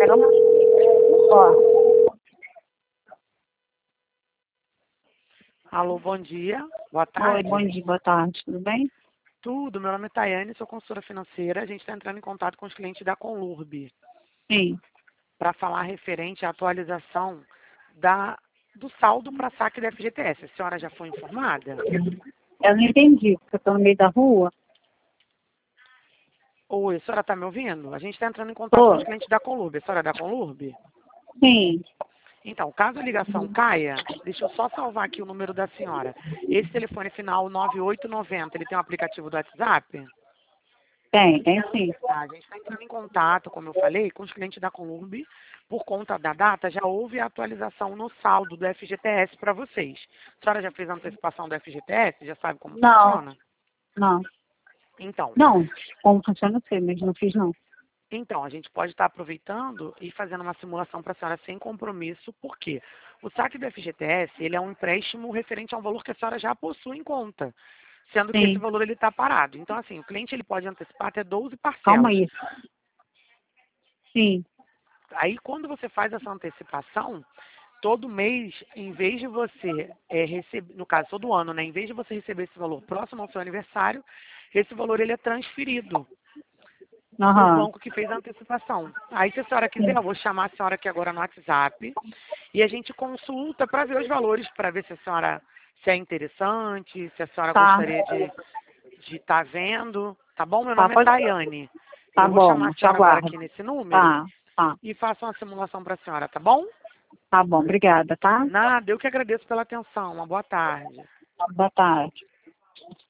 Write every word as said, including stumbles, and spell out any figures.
Vamos. Ó. Alô, bom dia. Boa Oi, tarde. bom dia, boa tarde, tudo bem? Tudo, meu nome é Tayane, sou consultora financeira. A gente está entrando em contato com os clientes da Conlurb Sim. para falar referente à atualização da, do saldo para saque da F G T S. A senhora já foi informada? Eu não entendi, porque eu estou no meio da rua. Oi, a senhora está me ouvindo? A gente está entrando em contato Tô. com os clientes da Conlurb. A senhora é da Conlurb? Sim. Então, caso a ligação caia, deixa eu só salvar aqui o número da senhora. Esse telefone final nove oito nove zero, ele tem um aplicativo do WhatsApp? Tem, tem sim. Tá, a gente está entrando em contato, como eu falei, com os clientes da Conlurb. Por conta da data, já houve a atualização no saldo do F G T S para vocês. A senhora já fez a antecipação do F G T S? Já sabe como Não, funciona? não. Então, Não, como funciona, eu sei, mas não fiz não. então, a gente pode estar aproveitando e fazendo uma simulação para a senhora sem compromisso, porque o saque do F G T S, ele é um empréstimo referente a um valor que a senhora já possui em conta, sendo que esse Sim. valor ele está parado. Então, assim, o cliente ele pode antecipar até doze Calma parcelas. aí. Sim. Aí, quando você faz essa antecipação, todo mês, em vez de você é, receber, no caso, todo ano, né, em vez de você receber esse valor próximo ao seu aniversário, esse valor ele é transferido para o Aham. banco que fez a antecipação. Aí, se a senhora quiser, Sim. eu vou chamar a senhora aqui agora no WhatsApp e a gente consulta para ver os valores, para ver se a senhora se é interessante, se a senhora Tá. gostaria de de estar vendo, tá bom? Meu Tá, nome é pode. Tayane. Tá Eu vou chamar bom, a te senhora agora aguardo. aqui nesse número Tá, tá. e faço uma simulação para a senhora, tá bom? Tá bom, obrigada, tá? Nada, eu que agradeço pela atenção. Uma boa tarde. Boa tarde.